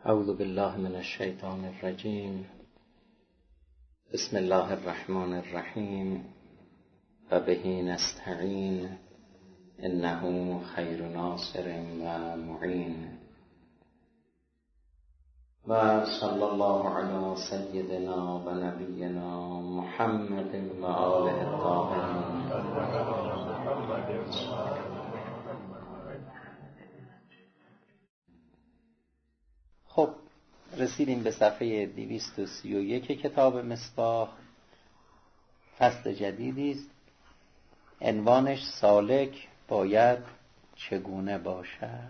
اعوذ بالله من الشیطان الرجیم. بسم الله الرحمن الرحیم و به نستعین انه خیر ناصر و معین و صلی الله علی سیدنا و نبینا محمد و آله الطاهرین. خب رسیدیم به صفحه 231 کتاب مصباح. فصل جدیدی است، عنوانش سالک باید چگونه باشد.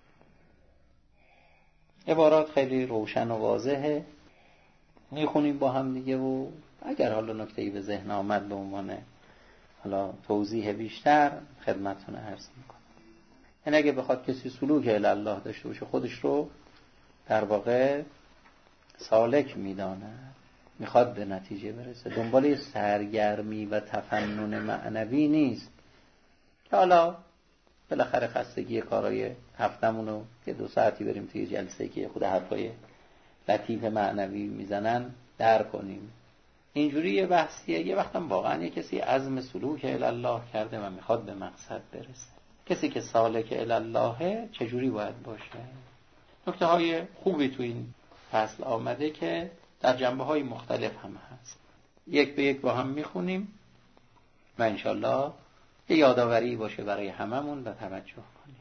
عبارات خیلی روشن و واضحه، میخونیم با هم دیگه و اگر حالا نکته‌ای به ذهن آمد به عنوان حالا توضیح بیشتر خدمتتون عرض میکنم. یعنی اگه بخواد کسی سلوک الی الله داشته باشه، خودش رو در واقع سالک میدانه، میخواد به نتیجه برسه، دنبال سرگرمی و تفنن معنوی نیست که حالا بالاخره خستگی کارهای هفتمونو که 2 ساعتی بریم توی جلسه که خود حرفای لطیف معنوی میزنن در کنیم. اینجوری یه بحثیه. یه وقتم واقعا یه کسی عزم سلوک الی الله کرده و میخواد به مقصد برسه. کسی که سالک الی الله چجوری باید باشه؟ نکته های خوبی تو این فصل آمده که در جنبه های مختلف هم هست. یک به یک با هم میخونیم و انشالله یه یادآوری باشه برای هممون و توجه کنیم.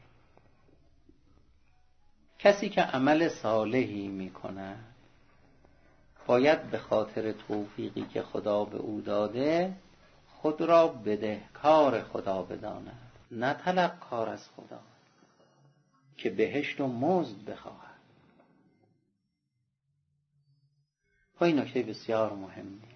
کسی که عمل صالحی میکنه باید به خاطر توفیقی که خدا به او داده خود را بدهکار خدا بداند، نه طلبکار از خدا که بهشت و مزد بخواهد. و این نکته بسیار مهمیه،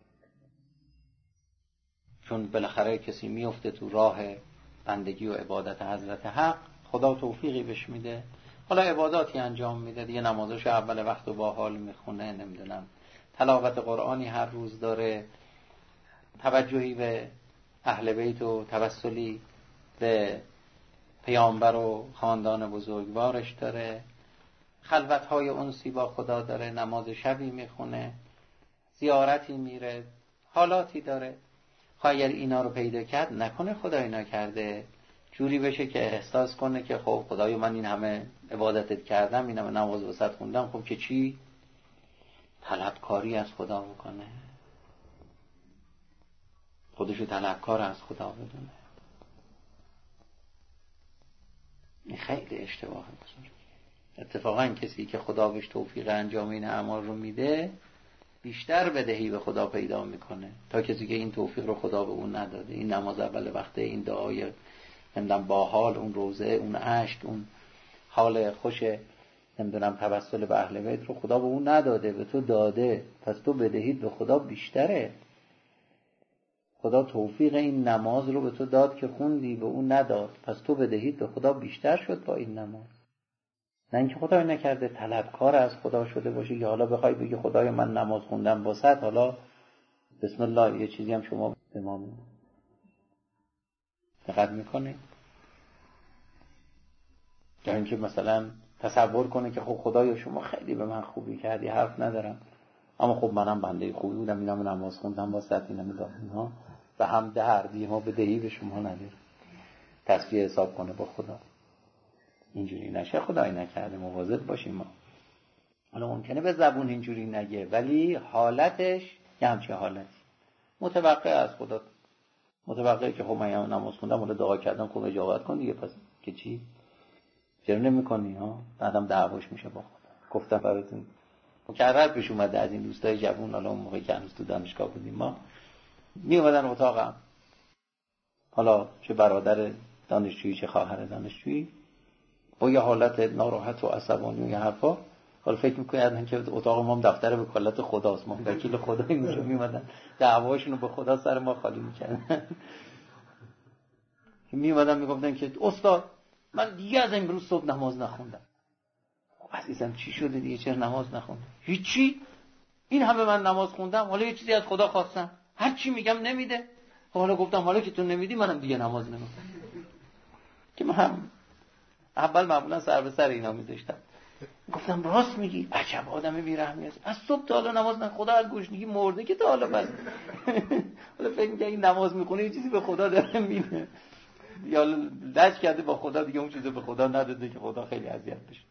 چون بالاخره کسی میفته تو راه بندگی و عبادت حضرت حق، خدا توفیقی بهش میده، حالا عباداتی انجام میده دیگه، نمازش اول وقت و با حال میخونه، نمیدونم تلاوت قرآنی هر روز داره، توجهی به اهل بیت و توسلی به پیامبر و خاندان بزرگوارش داره، خلوت‌های انسی با خدا داره، نماز شبی میخونه، زیارتی میره، حالاتی داره. اگر اینا رو پیدا کرد، نکنه خدای نکرده جوری بشه که احساس کنه که خب خدای من این همه عبادتت کردم، این همه نماز واسط خوندم، خب که چی؟ طلبکاری از خدا بکنه، خودشو طلبکار از خدا بدونه. این خیلی اشتباه بزرگه. اتفاقا کسی که خدا بهش توفیق انجام این اعمال رو میده بیشتر بدهی به خدا پیدا میکنه تا کسی که این توفیق رو خدا به اون نداده. این نماز اول وقته، این دعای نمیدونم با حال، اون روزه، اون اشک، اون حال خوش نمیدونم توسل به اهل بیت رو خدا به اون نداده، به تو داده، پس تو بدهید به خدا بیشتره. خدا توفیق این نماز رو به تو داد که خوندی، به اون نداد، پس تو بدهید به خدا بیشتر شد با این نماز. نه اینکه خدای نکرده طلبکار از خدا شده باشی که حالا بخوای بگی خدای من نماز خوندم واسط، حالا بسم الله یه چیزی هم شما به ما میگی. دقت میکنی؟ یا اینکه مثلا تصور کنه که خب خدایا شما خیلی به من خوبی کردی، حرف ندارم، اما خب منم بنده خوبی بودم، اینم نماز خوندم واسط، اینم دادم و هم دردی ما بدهی به شما نداره. تصفیه حساب کنه با خدا. اینجوری نشه، خدای نکرده، مواظب باشیم ما. حالا ممکنه به زبون اینجوری نگه ولی حالتش یه همچه حالتی متوقع از خدا، متوقعه که خب من نماز خوندم، حالا دعا کردم، خب اجابت کن دیگه، پس که چی؟ چرا نمی کنی ها؟ بعدم دعواش میشه با خدا. گفتم براتون مکرر پیش اومده از این دوستای جوون، حالا اون موقعی که هنوز تو دانشگاه بودیم ما می اومدن اتاقم، حالا چه برادر دانشجویی چه خواهر دانشجویی، با یه حالت ناراحت و عصبانی و یه حرفا، حالا فکر می‌کنن که اتاق ما هم دفتر وکالت خداست، ما وکیل خدایی میشیم، میومدن دعواشونو به خدا سر ما خالی می‌کردن. میومدن میگفتن که استاد من دیگه از امروز صبح نماز نخوندم. عزیزم چی شده دیگه، چرا نماز نخوندی؟ هیچی، این همه من نماز خوندم، حالا یه چیزی از خدا خواستم، هر چی میگم نمیده، حالا گفتم حالا که تو نمیدی منم دیگه نماز نمیخونم. که من هم اول معمولا سر به سر اینا میذاشتم، گفتم راست میگی؟ عجب آدم بی‌رحمی است، از صبح تا حالا نماز نخونه، خدا از گشنگی مرده که تا حالا بس. حالا فکر می‌کنه این نماز میخونه یه چیزی به خدا داره میده، یا لج کرده با خدا دیگه، اون چیزو به خدا نداده که خدا خیلی اذیت بشه.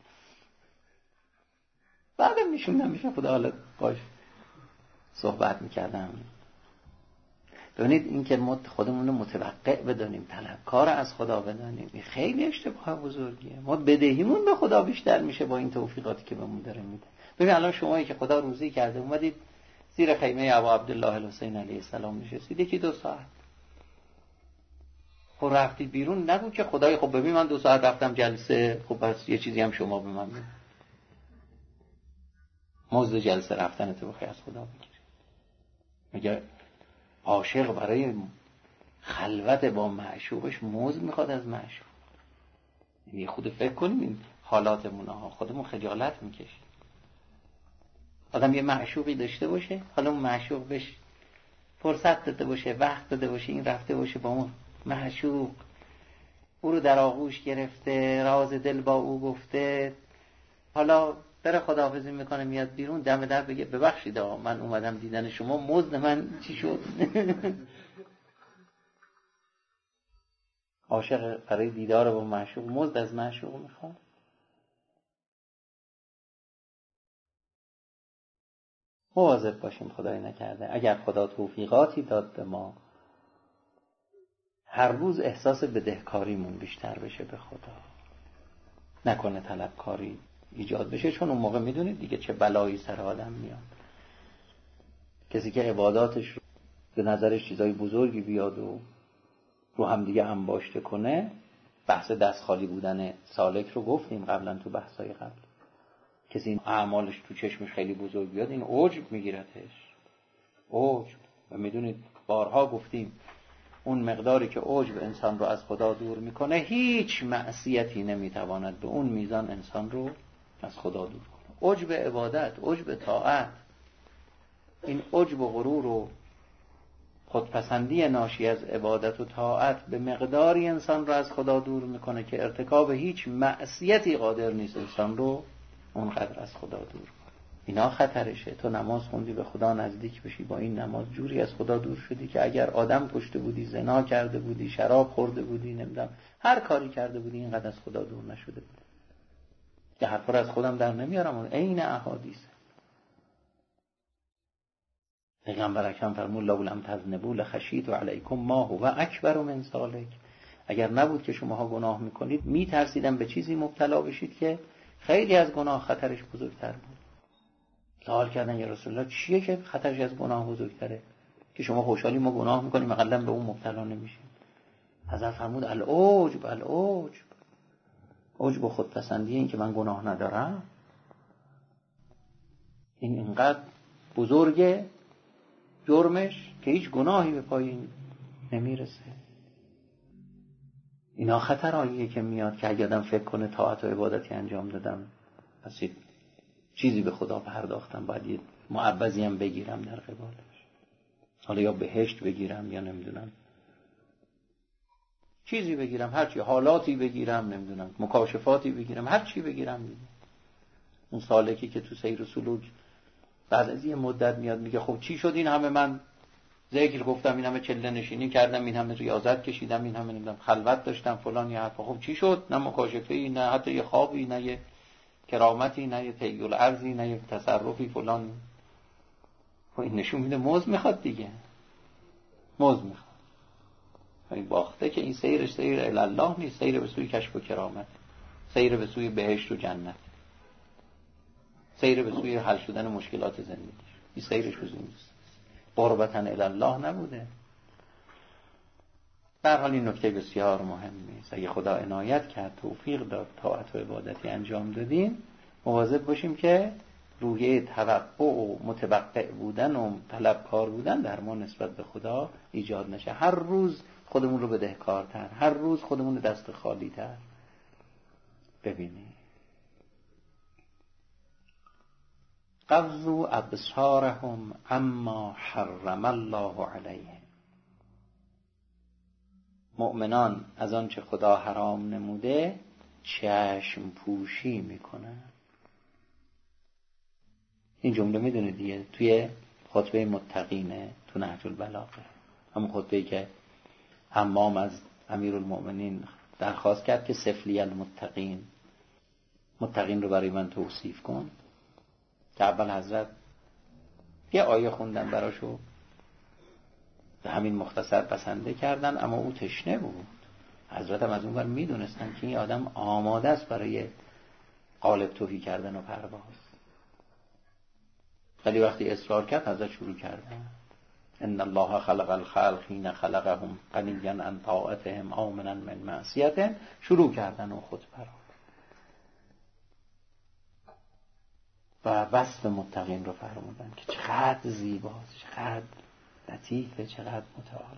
بعدم میشه خدا حالا باش صحبت میکردم. ببینید این که ما خودمون رو متوقع بدانیم، طلبکار از خدا بدانیم، این خیلی اشتباه بزرگیه. ما بدهیمون به خدا بیشتر میشه با این توفیقاتی که بهمون داره میده. ببین الان شمایی که خدا روزی کرده اومدید زیر خیمه ابا عبدالله الحسین علیه السلام نشستید، یکی 2 ساعت خب رفتید بیرون، نگو که خدای خب ببین من 2 ساعت رفتم جلسه، خب پس یه چیزی هم شما به من بده. مزد جلسه رفتن تو بخوای از خدا بگیری. میگه عاشق برای خلوت با معشوقش مزد میخواد از معشوق. یعنی خود فکر کنیم این حالاتمون ها، خودمون خجالت میکشیم. آدم یه معشوقی داشته باشه، حالا اون معشوق بهش فرصت داده باشه، وقت داده باشه، این رفته باشه با اون معشوق، او رو در آغوش گرفته، راز دل با او گفته، حالا بره خداحافظی میکنه میاد بیرون، دم در بگه ببخشید من اومدم دیدن شما، مزد من چی شد؟ عاشق برای دیدار با معشوق مزد از معشوق میخواد. مواظب باشیم خدای نکرده اگر خدا توفیقاتی داد به ما، هر روز احساس بدهکاریمون بیشتر بشه به خدا، نکنه طلبکاری ایجاد بشه. چون اون موقع میدونید دیگه چه بلایی سر آدم میاد. کسی که عباداتش رو به نظرش چیزای بزرگی بیاد و رو هم دیگه انباشته کنه، بحث دست خالی بودن سالک رو گفتیم قبلا تو بحثای قبل. کسی این اعمالش تو چشمش خیلی بزرگ بیاد، این عجب میگیرتش، عجب. و میدونید بارها گفتیم اون مقداری که عجب انسان رو از خدا دور میکنه، هیچ معصیتی نمیتواند به اون میزان انسان رو از خدا دور کنه. عجب عبادت، عجب طاعت، این عجب و غرور و خودپسندی ناشی از عبادت و طاعت به مقداری انسان رو از خدا دور میکنه که ارتکاب هیچ معصیتی قادر نیست انسان رو اونقدر از خدا دور کنه. اینا خطرشه. تو نماز خوندی به خدا نزدیک بشی، با این نماز جوری از خدا دور شدی که اگر آدم کشته بودی، زنا کرده بودی، شراب خورده بودی، نمیدونم هر کاری کرده بودی، اینقدر از خدا دور نشده بودی. که حرفا از خودم در نمیارم، اون عین احادیثه. پیغمبر اکرم فرمود لو لم تذنبوا لخشیت علیکم ما هو اکبر من ذلک. اگر نبود که شماها گناه میکنید، میترسیدم به چیزی مبتلا بشید که خیلی از گناه خطرش بزرگتر بود. سوال کردن یا رسول الله چیه که خطرش از گناه بزرگتره که شما خوشحالی ما گناه میکنیم اقلا به اون مبتلا نمیشیم؟ حضرت فرمود العجب، العجب، عجب و خودپسندی، این که من گناه ندارم، این اینقدر بزرگه جرمش که هیچ گناهی به پایین نمیرسه. اینا خطراییه که میاد که اگه آدم فکر کنه طاعت و عبادتی انجام دادم، پس چیزی به خدا پرداختم، باید یه معوضی هم بگیرم در قبالش، حالا یا بهشت بگیرم یا نمیدونم چیزی بگیرم، هرچی، حالاتی بگیرم، نمیدونم مکاشفاتی بگیرم، هر چی بگیرم دیگه. اون سالکی که تو سیر و سلوک بعد از یه مدت میاد میگه خب چی شد این همه من ذکر گفتم، این همه چله نشینی کردم، این همه ریاضت کشیدم، این همه نمیدونم خلوت داشتم فلان، یا خب چی شد؟ نه مکاشفه‌ای، نه حتی یه خوابی، نه یه کرامتی، نه یه تیل ارزی، نه یه تصرفی فلان. خب این نشون میده موز میخواد دیگه، موز میخواد. این باخته که این سیرش سیر الله نیست، سیر به سوی کشف و کرامت، سیر به سوی بهشت و جنت، سیر به سوی حل شدن مشکلات زندگی. این سیرش بزرگ نیست، قربتاً الله نبوده. در حال این نکته بسیار مهمی است. اگه خدا عنایت کرد، توفیق داد، طاعت و عبادتی انجام دادیم، مواظب باشیم که روحیه توقع و متوقع بودن و طلبکار بودن در ما نسبت به خدا ایجاد نشه. هر روز خودمون رو بدهکارتر، هر روز خودمون رو دست خالی تر ببینیم. غضوا ابصارهم عما حرم الله علیهم. مؤمنان از آنچه خدا حرام نموده چشم پوشی میکنن. این جمله میدونه دیگه، توی خطبه متقینه، تو نهج البلاغه، همون خطبه‌ای که حمام از امیرالمؤمنین درخواست کرد که سفلی المتقین، متقین رو برای من توصیف کن، که اول حضرت یه آیه خوندن براشو، به همین مختصر بسنده کردن، اما او تشنه بود. حضرت هم از اون ور میدونستن که این آدم آماده است برای قالب تهی کردن و پرواز. ولی وقتی اصرار کرد حضرت شروع کردن ان الله خلق الخلق حين خلقهم غنیا عن طاعتهم آمنا من معصیتهم، شروع کردن و خود پرواز و وصف متقین رو فرمودن که چقدر زیباست، چقدر لطیفه، چقدر متعال.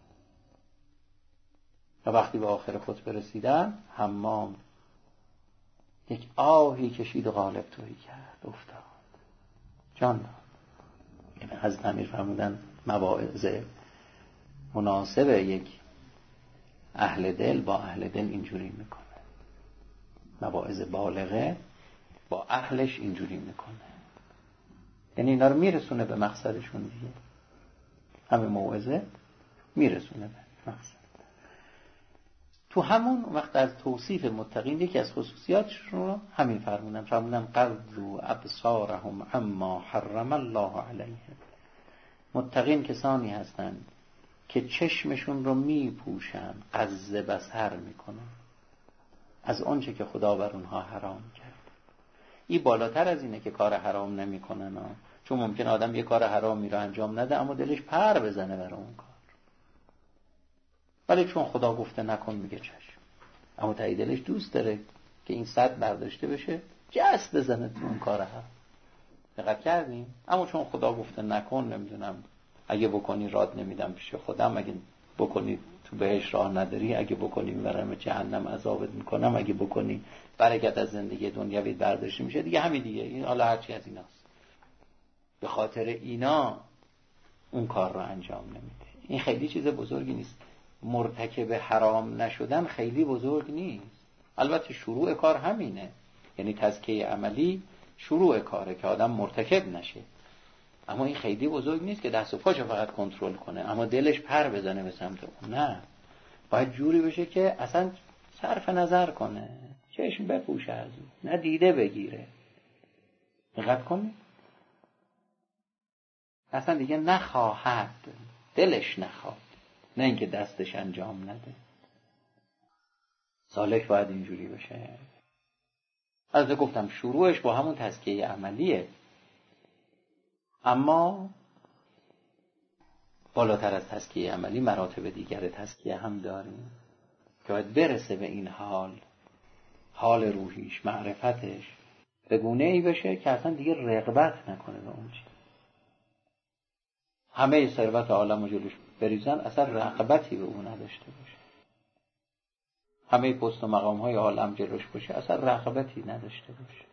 و وقتی به آخر خطبه رسیدن، حمام یک آهی کشید و قالب تهی کرد، افتاد، جان داد. یعنی از امیر فرمودن مواعظ مناسب یک اهل دل با اهل دل اینجوری میکنه، مواعظ بالغه با اهلش اینجوری میکنه، یعنی اینا رو میرسونه به مقصدشون دیگه. همه موعظه میرسونه به مقصد. تو همون وقت از توصیف متقین یکی از خصوصیاتشون رو همین فرمودن قضوا ابصارهم عما حرم الله علیهم. متقین کسانی هستند که چشمشون رو میپوشن، غض بصر میکنن از آنچه که خدا بر اونها حرام کرد. این بالاتر از اینه که کار حرام نمیکنن، چون ممکن آدم یه کار حرامی رو انجام نده اما دلش پر بزنه برای اون کار، ولی چون خدا گفته نکن میگه چشم، اما ته دلش دوست داره که این سد برداشته بشه، جست بزنه تو اون کار حرام. دقت کردیم؟ اما چون خدا گفته نکن، نمیدونم اگه بکنی راد نمیدم پیش خودم، اگه بکنی تو بهش راه نداری، اگه بکنی میبرم جهنم عذابت میکنم، اگه بکنی برکت از زندگی دنیوی برداشته میشه، دیگه همین دیگه، این حالا هرچی از ایناست. به خاطر اینا اون کار رو انجام نمیده. این خیلی چیز بزرگی نیست. مرتکب حرام نشدن خیلی بزرگ نیست. البته شروع کار همینه، یعنی تزکیه عملی شروع کاره که آدم مرتکب نشه، اما این خیلی بزرگ نیست که دست و پاشو فقط کنترل کنه اما دلش پر بزنه به سمت اون. نه، باید جوری بشه که اصلا صرف نظر کنه، چشم بپوشه از اون، نه دیده بگیره. دقت کنی؟ اصلا دیگه نخواهد، دلش نخواد، نه اینکه دستش انجام نده. سالک باید اینجوری بشه. از گفتم شروعش با همون تزکیه عملیه، اما بالاتر از تزکیه عملی مراتب دیگر تزکیه هم داریم که باید برسه به این حال روحیش، معرفتش به گونه ای بشه که اصلا دیگه رغبت نکنه به اون چیز. همه ثروت عالم و جلوش بریزن، اصلا رغبتی به اون نداشته باشه. همه پست و مقام های عالم جلوش باشه، اصلا رغبتی نداشته باشه.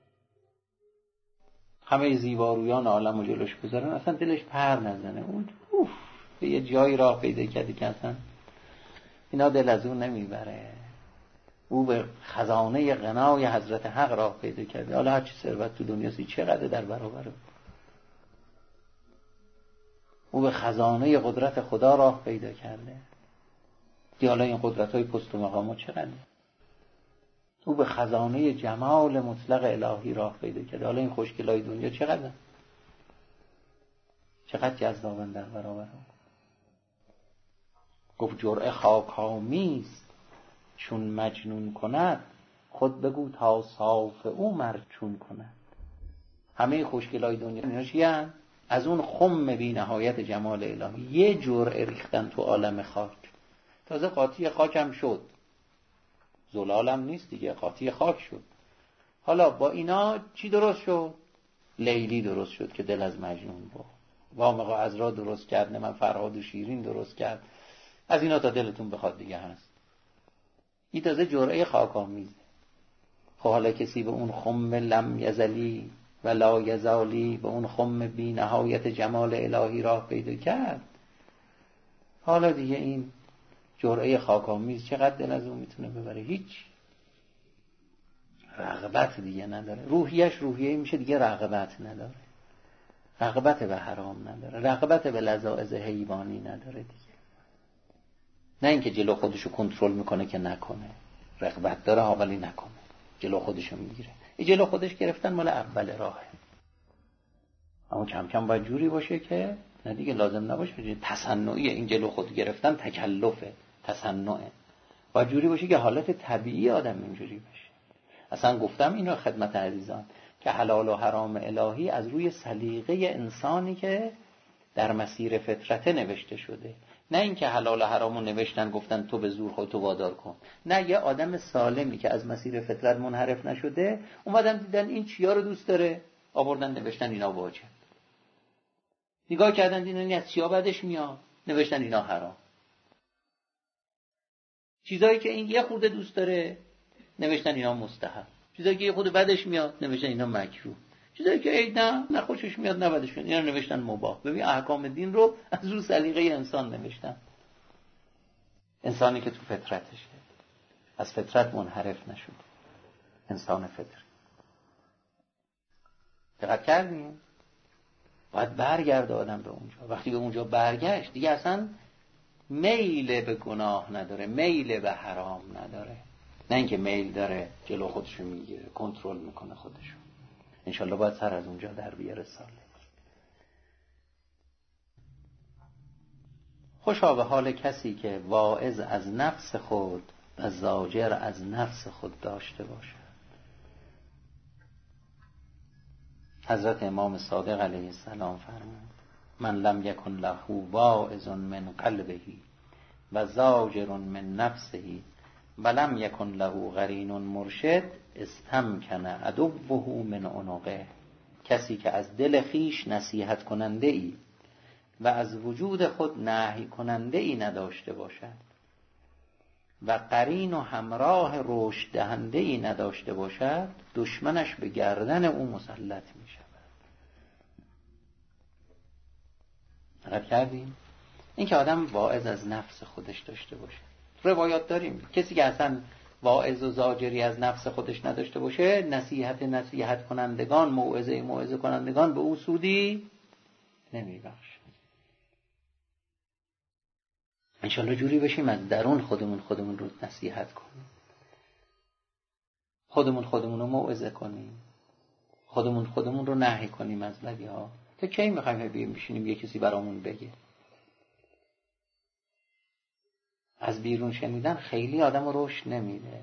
همه زیبارویان عالم و جلوش بذارن، اصلا دلش پر نزنه. اون به یه جایی راه پیدا کرده که اصلا اینا دل از اون نمیبره. او به خزانه غنای حضرت حق راه پیدا کرده. حالا هرچی ثروت تو دنیاست چقدر در برابره. او به خزانه قدرت خدا راه پیدا کرده. حالا این قدرت های پست و مقامات چقدر؟ او به خزانه جمال مطلق الهی راه پیدا کرده. حالا این خوشگلای دنیا چقدر؟ چقدر جذابن در برابر او. گفت جرعه خاک‌آمیز چون مجنون کند، خود بگو تا صاف او مرچون کند. همه خوشگلای دنیا نشیان از اون خم بی نهایت جمال الهی یه جرعه ریختن تو عالم خاک. تازه قاطی خاکم شد، زلالم نیست دیگه، قاطی خاک شد. حالا با اینا چی درست شد؟ لیلی درست شد که دل از مجنون بود. وامق و عذرا درست کرد، من فرهاد و شیرین درست کرد. از اینا تا دلتون بخواد دیگه هست. این تازه جرعه خاک‌آمیزه. خب حالا کسی به اون خم لم یزلی و لا یزالی، به اون خم بی نهایت جمال الهی راه پیدا کرد، حالا دیگه این جرعه خاک‌آمیز چقدر دل از اون میتونه ببره؟ هیچ. رغبت دیگه نداره. روحیش روحیه میشه دیگه، رغبت نداره، رغبت به حرام نداره، رغبت به لذاذ حیوانی نداره دیگه. نه اینکه جلو خودشو کنترل میکنه که نکنه، رغبت داره ولی نکنه، جلو خودشو میگیره. این جلو خودش گرفتن مال اول راهه، اما کم کم باید جوری باشه که نه دیگه لازم نباشه تصنعی. این جلو خود گرفتن تکلفه، تصنعه. باید جوری باشه که حالت طبیعی آدم اینجوری بشه. اصلا گفتم اینو خدمت عزیزان که حلال و حرام الهی از روی سلیقه انسانی که در مسیر فطرته نوشته شده، نه اینکه حلال و حرامو نوشتن گفتن تو به زور خودتو وادار کن. نه، یه آدم سالمی که از مسیر فطرت منحرف نشده اومدن دیدن این چیا رو دوست داره، آوردن نوشتن اینا واجب. نگاه کردن دیدن این از چیا بدش میاد، نوشتن اینا حرام. چیزایی که این یه خورده دوست داره نوشتن اینا مستحب. چیزایی که یه خورده بدش میاد نوشتن اینا مکروه. چیزایی که ای نه خوشش میاد نه بدش میاد اینا نوشتن مباح. ببین احکام دین رو از رو سلیقه انسان نوشتن. انسانی که تو فطرتشه، از فطرت منحرف نشده، انسان فطری. دقت کردیم؟ باید برگرده آدم به اونجا. وقتی به اونجا برگشت دیگه اصلا میل به گناه نداره، میل به حرام نداره. نه اینکه میل داره جلو خودشو میگیره، کنترل میکنه خودشو. انشالله باید سر از اونجا در بیاره ساله. خوشا به حال کسی که واعظ از نفس خود و زاجر از نفس خود داشته باشد. حضرت امام صادق علیه السلام فرمود من لم یکن له واعظ من قلبه و زاجر من نفسه و لم یکن له قرین مرشد استمکن عدوه من عنقه. کسی که از دل خیش نصیحت کننده ای و از وجود خود نهی کننده ای نداشته باشد و قرین و همراه رشد دهنده ای نداشته باشد، دشمنش به گردن او مسلط می شود. دقت کردیم؟ این که آدم واعظ از نفس خودش داشته باشه. روایات داریم کسی که اصلا واعظ و زاجری از نفس خودش نداشته باشه، نصیحت کنندگان، موعظه کنندگان به او سودی نمیبخشه. انشالله جوری بشیم از درون خودمون رو نصیحت کنیم، خودمون رو موعظه کنیم، خودمون رو نهی کنیم از بدیها. تا کی میخوایم بیایم بشینیم یه کسی برامون بگه؟ از بیرون شنیدن خیلی آدم رو رشد نمیده.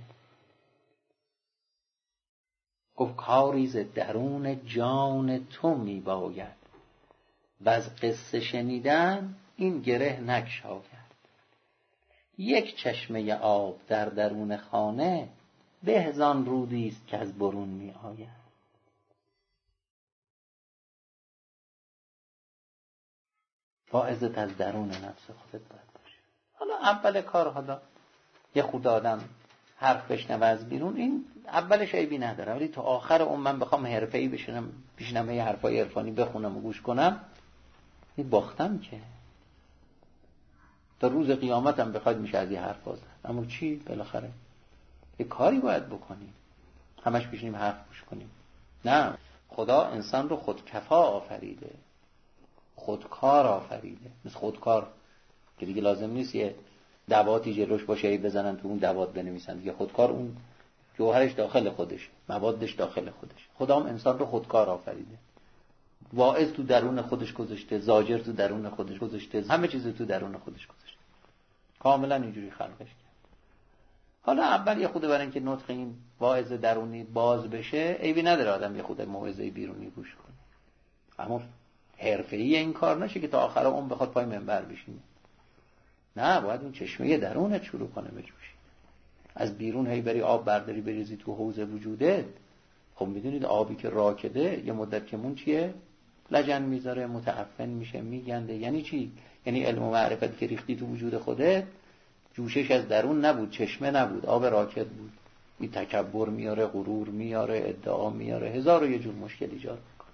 گفت کاری ز درون جان تو میباید و از قصه شنیدن این گره نگشاید. یک چشمه آب در درون خانه به زان رودی است که از برون می آید. واعظت از درون نفس خودت باید باشه. حالا اول کار حالا یه خود آدم حرف بشنوه از بیرون، این اولش عیبی نداره، ولی تو آخر اون من بخوام حرفه‌ای بشینم یه حرفای عرفانی بخونم و گوش کنم، این باختم که تا روز قیامت هم بخواید میشه از یه حرف زد. اما چی؟ بالاخره یه کاری باید بکنیم. همش بشینیم حرف گوش کنیم؟ نه، خدا انسان رو خودکفا آفریده، خودکار آفریده. مثل خودکار که دیگه لازم نیست یه دواتی جلوش باشه ای بزنن تو اون دوات بنویسن دیگه. خودکار اون جوهرش داخل خودش، موادش داخل خودش. خدا هم انسان رو خودکار آفریده. واعظ تو درون خودش گذاشته، زاجر تو درون خودش گذاشته، همه چیز تو درون خودش گذاشته. کاملا اینجوری خلقش کرد. حالا اول یه خود برای اینکه نطق این واعظ درونی باز بشه، عیبی نداره آدم یه خود موعظه بیرونی گوش کنه، اما حرفه‌ای این کار نشه که تا آخر اون بخواد پای منبر بشینه. نه، باید اون چشمه درونت شروع کنه بجوشی. از بیرون هی بری آب برداری بریزی تو حوض وجودت. خب میدونید آبی که راکده یه مدت که مون چیه؟ لجن میذاره، متعفن میشه، میگنده. یعنی چی؟ یعنی علم و معرفت که ریختی تو وجود خودت، جوشش از درون نبود، چشمه نبود، آب راکد بود. این تکبر میاره، غرور میاره، ادعا میاره، هزار و یه جور مشکل ایجاد میکنه.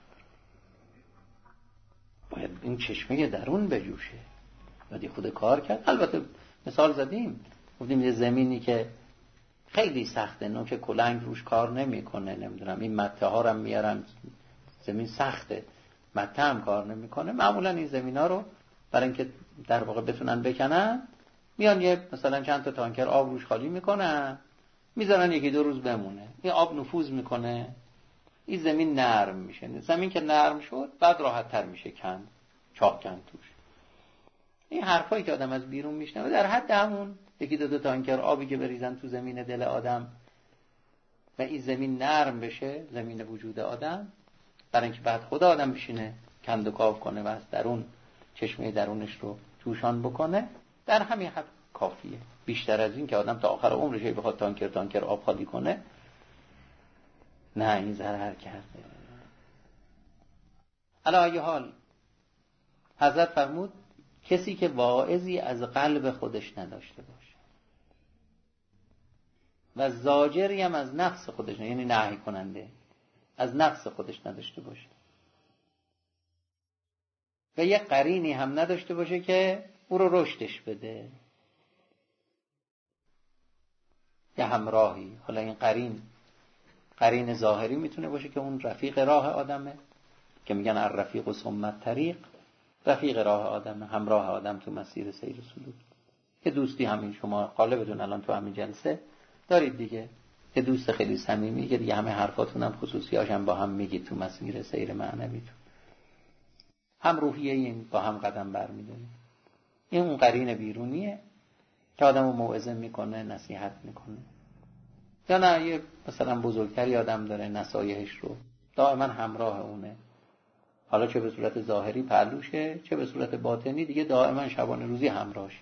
باید این چشمه درون بجوشه. باید خود کار کرد. البته مثال زدیم، گفتیم یه زمینی که خیلی سخته، نوک کلنگ روش کار نمیکنه، نمیدونم این مته ها رو میارن، زمین سخته، مته هم کار نمیکنه. معمولا این زمینا رو برای اینکه در واقع بتونن بکنن، میان یه مثلا چند تا تانکر آب روش خالی میکنن، میذارن یکی دو روز بمونه، این آب نفوذ میکنه، این زمین نرم میشه. زمین که نرم شد بعد راحت تر میشه کند، چاق کند توش. این حرفایی که آدم از بیرون میشنوه در حد همون یکی دو تانکر آبی که بریزن تو زمین دل آدم و این زمین نرم بشه، زمین وجود آدم، برای اینکه بعد خدا آدم بشینه کند و کاو کنه و از درون چشمه درونش رو جوشان بکنه، در همین حد کافیه. بیشتر از این که آدم تا آخر عمرش بخواد تانکر آب خالی کنه، نه، این ضرر کرده. علی ای حال حضرت فرمود کسی که واعظی از قلب خودش نداشته باشه و زاجری هم از نفس خودش، یعنی نهی کننده از نفس خودش نداشته باشه و یه قرینی هم نداشته باشه که او رو رشدش بده، یه همراهی. حالا این قرین ظاهری میتونه باشه که اون رفیق راه آدمه که میگن الرفیق و ثم طریق، رفیق راه آدمه، همراه آدم تو مسیر سیر سلوک. که دوستی همین شما غالبتون الان تو همین جلسه دارید دیگه، که دوست خیلی صمیمی که دیگه همه حرفاتون هم خصوصیاش هم با هم میگید تو مسیر سیر معنویتون، هم روحیه این با هم قدم برمیدارید. این اون قرین بیرونیه که آدمو موعظه میکنه، نصیحت میکنه. یا نه یه مثلا بزرگتری آدم داره، نصایحش رو دائما همراه اونه، حالا چه به صورت ظاهری پهلوشه چه به صورت باطنی دیگه دائما شبانه روزی همراهشه.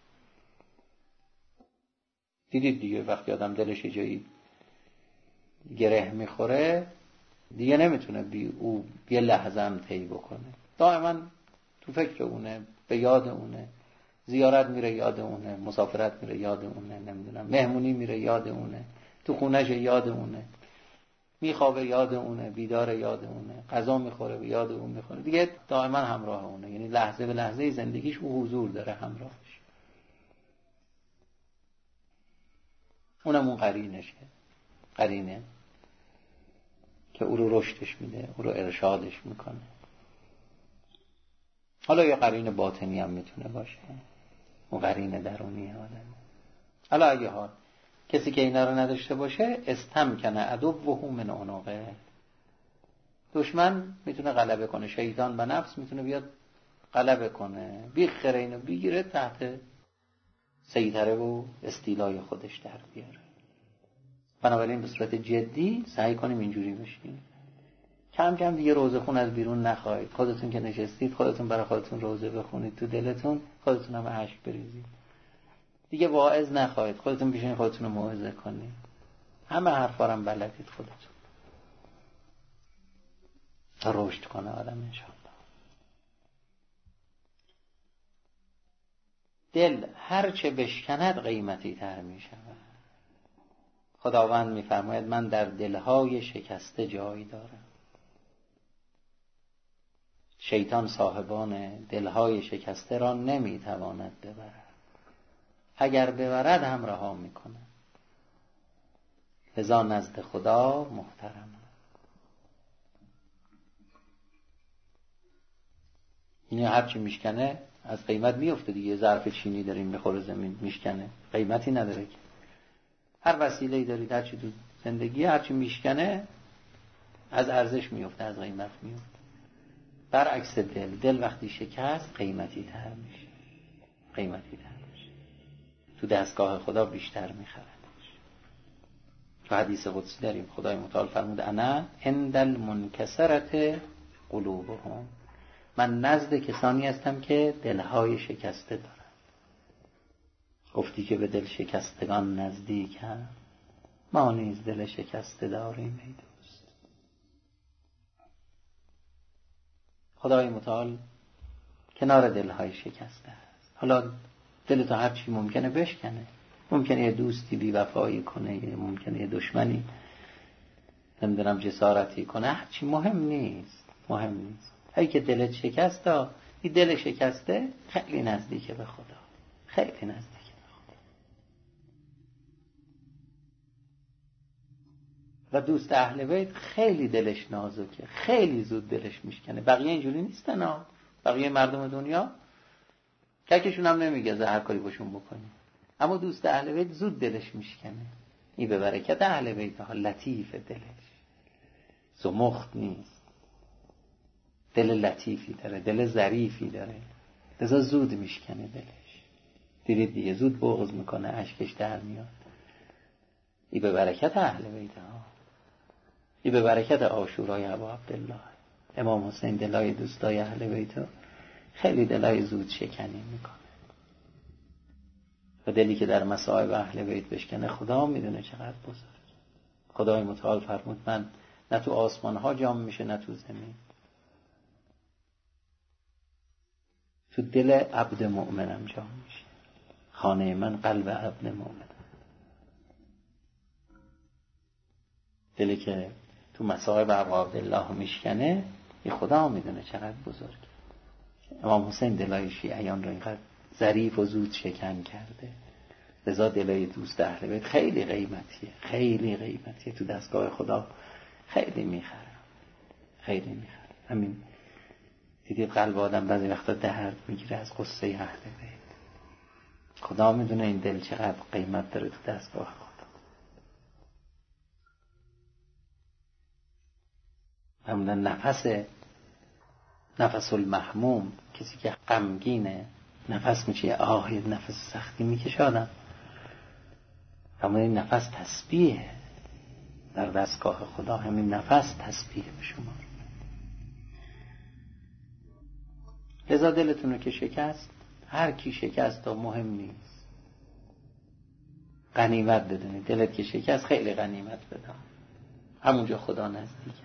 دیدید دیگه وقتی آدم دلش جایی گره میخوره دیگه نمیتونه بی او یه لحظه هم طی بکنه، دائما تو فکر اونه، به یاد اونه، زیارت میره یاد اونه، مسافرت میره یاد اونه، نمیدونم مهمونی میره یاد اونه، تو خونش یاد اونه، میخوابه یاد اونه، بیدار یاد اونه، غذا میخوره یاد اون میخوره، دیگه دائما همراه اونه. یعنی لحظه به لحظه زندگیش او حضور داره همراهش. اونم اون قرینه که او رو رشدش میده، او رو ارشادش میکنه. حالا یه قرین باطنی هم میتونه باشه، اون قرین درونی آدم. حالا اگه حال کسی که اینا رو نداشته باشه استمکن عدوه من عنقه، دشمن میتونه غلبه کنه، شیطان و نفس میتونه بیاد غلبه کنه، بیخره اینو بگیره تحت سیطره و استیلای خودش در بیاره. بنابراین به صورت جدی سعی کنیم اینجوری بشیم، کم کم دیگه روزه خون از بیرون نخواهید. خودتون که نشستید خودتون برای خودتون روزه بخونید، تو دلتون خودتون هم اشک بریزید، دیگه واعظ نخواهید، خودتون بشینید خودتون رو موعظه کنید، همه حرفا رو بلدید خودتون، تا رشد کنه آدم انشاءالله. دل هر چه بشکند قیمتی تر می شود. خداوند می فرماید من در دلهای شکسته جایی دارم. شیطان صاحبان دلهای شکسته را نمی تواند ببرد، اگر ببرد هم رها می کند. لذا نزد خدا محترم. این هرچی میشکنه از قیمت میفته دیگه. ظرف چینی داریم میخوره زمین میشکنه، قیمتی نداره که. هر وسیله‌ای دارید هرچی تو زندگی هرچی میشکنه از ارزش میفته، از قیمت میفته. برعکس دل وقتی شکست قیمتی تر میشه، تو دستگاه خدا بیشتر میخردش. تو حدیث قدسی داریم خدای متعال فرمود انا عند المنکسرة قلوبهم، من نزد کسانی هستم که دلهای شکسته دارن. گفتی که به دل شکستگان نزدیکم، ما نیز دل شکسته داریم ای دوست. خدای متعال کنار دلهای شکسته هست. حالا دلتو هر چی ممکنه بشکنه، ممکنه یه دوستی بی وفایی کنه، ممکنه یه دشمنی نمیدونم جسارتی کنه، هر چی مهم نیست. هایی که دلت شکسته، این دل شکسته خیلی نزدیکه به خدا، خیلی نزدیکه به خدا. و دوست اهل بیت خیلی دلش نازکه، خیلی زود دلش میشکنه. بقیه اینجوری نیستن ها. بقیه مردم دنیا ککشون هم نمیگه هر کاری باشون بکنی، اما دوست اهل بیت زود دلش میشکنه. این به برکت اهل بیت ها. لطیف دلش، زمخت نیست، دل لطیفی داره، دل ظریفی داره، لذا زود میشکنه دلش. دیدید دیگه، زود بغض میکنه، اشکش در میاد. این به برکت اهل بیت ها. این به برکت عاشورای ابا عبدالله امام حسین. دلای دوستای اهل بیت ها خیلی دلای زود شکنی میکنه و دلی که در مصائب اهل بیت بشکنه خدا میدونه چقدر بزرگ. خدای متعال فرمود من نه تو آسمان ها جام میشه نه تو زمین، تو دل عبد مؤمنم جام میشه. خانه من قلب عبد مؤمن. دلی که تو مصائب ابا عبدالله میشکنه این خدا میدونه چقدر بزرگ. امام حسین دلای شیعیان رو اینقدر ظریف و زود شکن کرده، لذا دلای دوست اهل بیت خیلی قیمتیه، خیلی قیمتیه تو دستگاه خدا. خیلی میخره، خیلی میخره. همین دیدید قلب آدم بعضی وقتا درد میگیره از قصه اهل بیت. خدا میدونه این دل چقدر قیمت داره تو دستگاه خدا. همون نفس المحموم، کسی که غمگینه نفس میشه آه، نفس سختی میکشه آدم. همون این نفس تسبیحه در دستگاه خدا. همین نفس تسبیح به شما. لذا دلتون رو که شکست، هر کی شکست ها مهم نیست، غنیمت بدونید. دلت که شکست خیلی غنیمت بدن، همونجا خدا نزدیکه.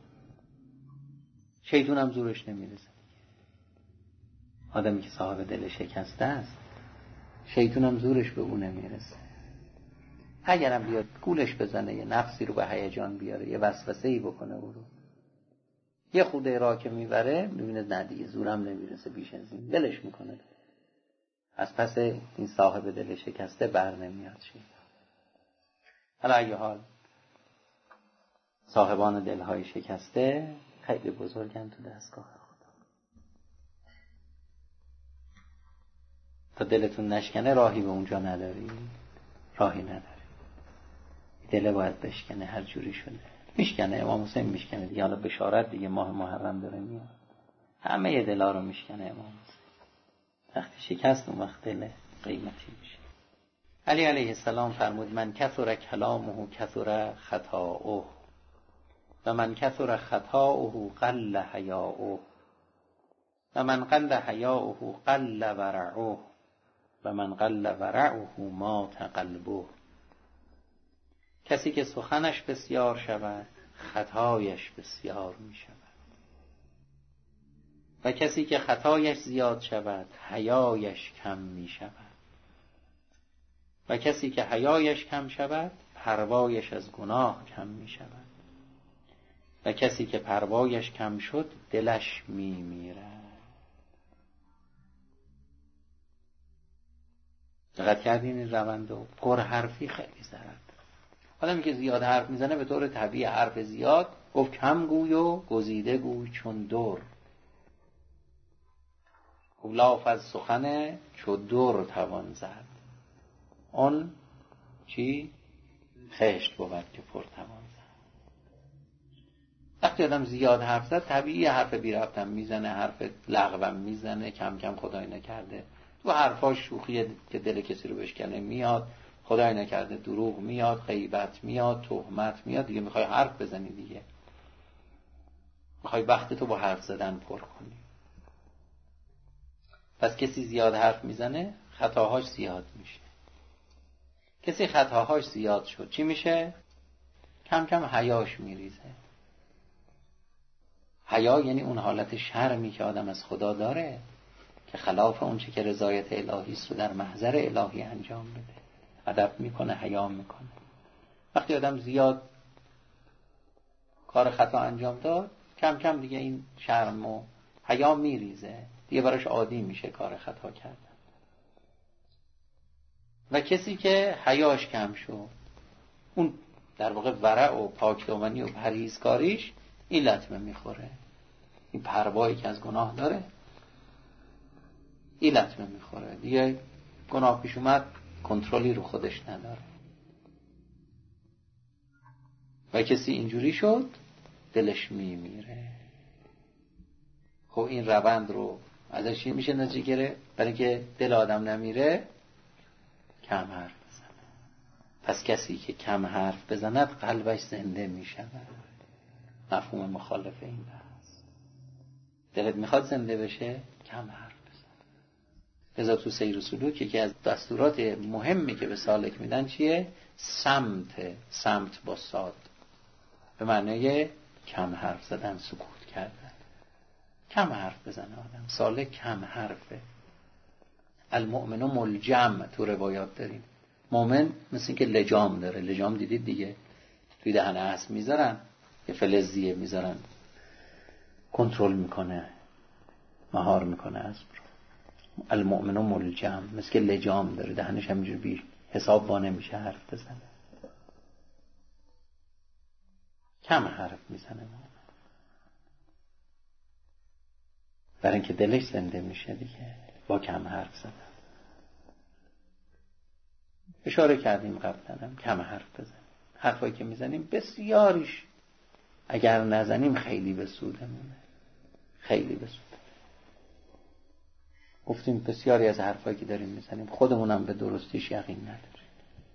شیطان هم زورش نمیرسه. آدمی که صاحب دل شکسته است شیطان هم زورش به اون نمیرسه. اگرم بیاد گولش بزنه، یه نفسی رو به هیجان بیاره، یه وسوسه‌ای بکنه او رو، یه خوده را که میبره میبینه نه دیگه زورم نمیرسه بیش از این، دلش میکنه. از پس این صاحب دل شکسته بر نمیاد شیطان. حالا اگه حال صاحبان دلهای شکسته خیلی بزرگن تو دستگاه خدا. تا دلتون نشکنه راهی به اونجا نداری، راهی نداری. دل باید بشکنه، هر جوری شده میشکنه. امام حسین میشکنه دیگه. حالا بشارت دیگه، ماه محرم داره میاد، همه دلا رو میشکنه امام حسین. وقتی شکست اون وقت دل قیمتی میشه. علی علیه السلام فرمود من کثر کلامه کثر خطاؤه و من کثر خطاؤه قل حیاؤه و من قل حیاؤه قل ورعه و من قل ورعه مات قلبه. کسی که سخنش بسیار شود خطایش بسیار می شود و کسی که خطایش زیاد شود حیایش کم می شود و کسی که حیایش کم شود پروایش از گناه کم می شود و کسی که پروایش کم شد دلش می میرد. دقت کردین این روندو؟ پر حرفی خیلی ضرر. آدمی که زیاد حرف میزنه به طور طبیعی حرف زیاد، گفت کم گوی و گزیده گوی چون در. لاف از سخن چو در توان زد. اون چی؟ خشت بود که پر توان زد. وقتی آدم زیاد حرف زد طبیعی حرف بی ربطم میزنه، حرف لغوم میزنه، کم کم خدای نکرده تو حرفاش شوخی که دل کسی رو بشکنه میاد، خدای نکرده دروغ میاد، غیبت میاد، تهمت میاد. دیگه میخوای حرف بزنی دیگه، میخوای وقت تو با حرف زدن پر کنی. پس کسی زیاد حرف میزنه خطاهاش زیاد میشه. کسی خطاهاش زیاد شد چی میشه؟ کم کم حیاش میریزه. حیا یعنی اون حالت شرمی که آدم از خدا داره که خلاف اون چه که رضایت الهی است رو در محضر الهی انجام بده. ادب میکنه، حیا میکنه. وقتی آدم زیاد کار خطا انجام داد کم کم دیگه این شرم و حیا میریزه، دیگه براش عادی میشه کار خطا کردن. و کسی که حیاش کم شد، اون در واقع ورع و پاکدامنی و پرهیزکاریش این لطمه میخوره. این پروایی که از گناه داره این لطمه میخوره. دیگه گناه پیش اومد کنترلی رو خودش نداره. و کسی اینجوری شد دلش میمیره. خب این روند رو ازش میشه نتیجه گرفت؟ برای اینکه دل آدم نمیره کم حرف بزنه. پس کسی که کم حرف بزند قلبش زنده میشود. مفهوم مخالف این هست. دلت میخواد زنده بشه کم حرف بزن. لذا تو سیر و سلوک یکی از دستورات مهمی که به سالک میدن چیه؟ سمت با صاد، به معنای کم حرف زدن، سکوت کردن. کم حرف بزنه آدم. سالک کم حرفه. المؤمن ملجم تو روایات داریم. مؤمن مثل این که لجام داره. لجام دیدید دیگه، توی دهن اسب میذارن، یه فلزیه میذارن، کنترل میکنه، مهار میکنه اسب رو. المؤمن ملجم، مثل که لجام داره، دهنش همینجور بی حساب با نمیشه حرف بزنه. کم حرف میزنه برای اینکه دلش زنده میشه دیگه با کم حرف زدن. اشاره کردیم قبلا هم کم حرف بزنیم. حرفایی که میزنیم بسیاریش اگر نزنیم خیلی به سودمونه، خیلی به سود. گفتیم بسیاری از حرفایی که داریم میزنیم خودمونم به درستیش یقین نداریم.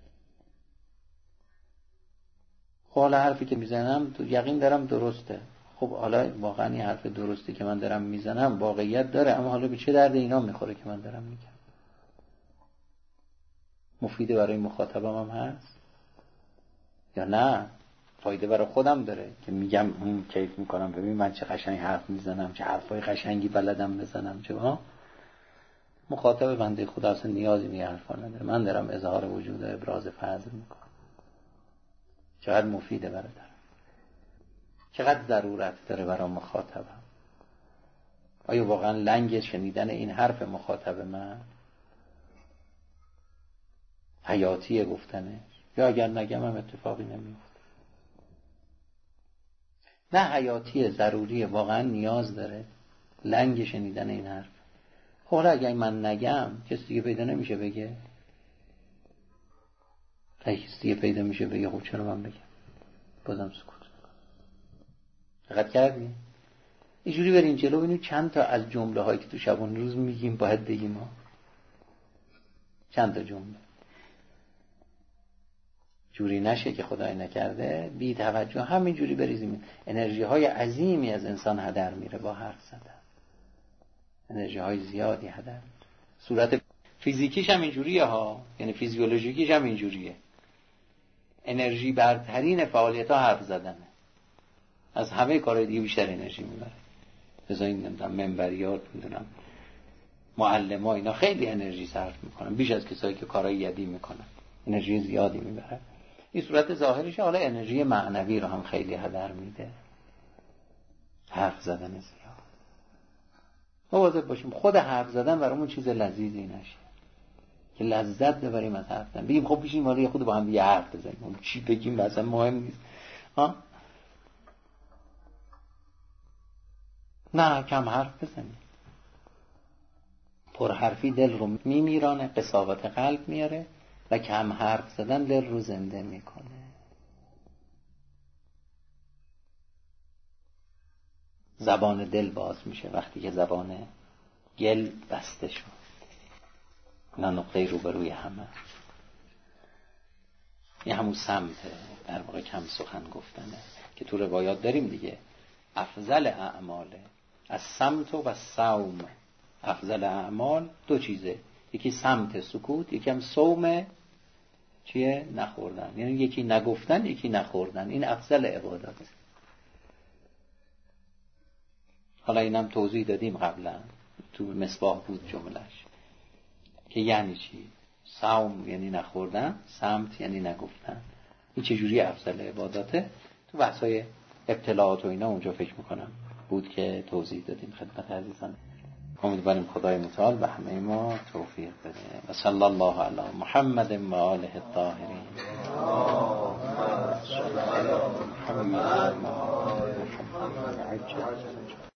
خب حالا حرفی که میزنم یقین دارم درسته. خب حالا واقعا این حرف درستی که من دارم میزنم واقعیت داره، اما حالا به چه درد اینا میخوره که من دارم میگم؟ مفیده برای مخاطبم هم هست یا نه؟ فایده برای خودم داره که میگم کیف میکنم، ببین من چه قشنگ حرف میزنم، چه حرفای قشنگی بلدم بزنم، چه مخاطب بنده خدا اصلا نیازی به حرفا نداره. من دارم اظهار وجود و ابراز فضل میکنم. چقدر مفیده برای طرف، چقدر ضرورت داره برای مخاطبم. آیا واقعا لنگ شنیدن این حرف مخاطب من حیاتیه گفتنش، یا اگر نگم هم اتفاقی نمیفته؟ نه حیاتیه، ضروریه، واقعا نیاز داره لنگ شنیدن این حرف. خب حالا اگر من نگم کسی دیگه پیدا نمیشه بگه؟ اگه کسی دیگه پیدا میشه بگه خب چرا من بگم؟ بازم سکوت میکنم. دقت کردی؟ اینجوری بریم جلو ببینیم چند تا از جمله هایی که تو شبان روز میگیم باید بگیم ما. چند تا جمله جوری نشه که خدای نکرده بی توجه همینجوری بریزیم. انرژی های عظیمی از انسان هدر میره با حرف زدن. انرژی های زیادی هدر میره. صورت فیزیکیش هم اینجوریه ها، یعنی فیزیولوژیکیش هم اینجوریه. انرژی برترین فعالیت ها حرف زدنه. از همه کارهای دیگه بیشتر انرژی میبره. بذارین نمیدونم منبریات، میدونم معلم ها، اینا خیلی انرژی صرف میکنن بیش از کسایی که کارهای یدی میکنن. انرژی زیادی میبره. این صورت ظاهرشه. حالا انرژی معنوی رو هم خیلی هدر میده حرف زدن زیاد. مواظب باشیم خود حرف زدن برامون چیز لذیذی نشه که لذت ببریم از حرف زدن. بگیم خب بشینیم حالا خود با هم دیگه حرف بزنیم، چی بگیم مثلا مهم نیست ها. نه، کم حرف بزنیم. پر حرفی دل رو میمیرانه، قساوت قلب میاره، و کم حرف زدن دل رو زنده میکنه. زبان دل باز میشه وقتی که زبان گل بسته شد. اینا نقطه روبروی همه. این همون سمته در واقع کم سخن گفتنه که تو روایات داریم دیگه. افضل اعماله از سمت و صوم. افضل اعمال دو چیزه، یکی سمت سکوت، یکی هم صوم چیه؟ نخوردن. یعنی یکی نگفتن، یکی نخوردن. این افضل عبادات. حالا اینم توضیح دادیم قبلا، تو مصباح بود جملش که یعنی چی. صوم یعنی نخوردن، سمت یعنی نگفتن. این چجوری افضل عباداته؟ تو بحثای ابتلاعات و اینا اونجا فکر میکنم بود که توضیح دادیم خدمت عزیزان. امیدواریم خدای متعال به همه ما توفیق بده. و صلی الله علی محمد و آله الطاهرین. محمد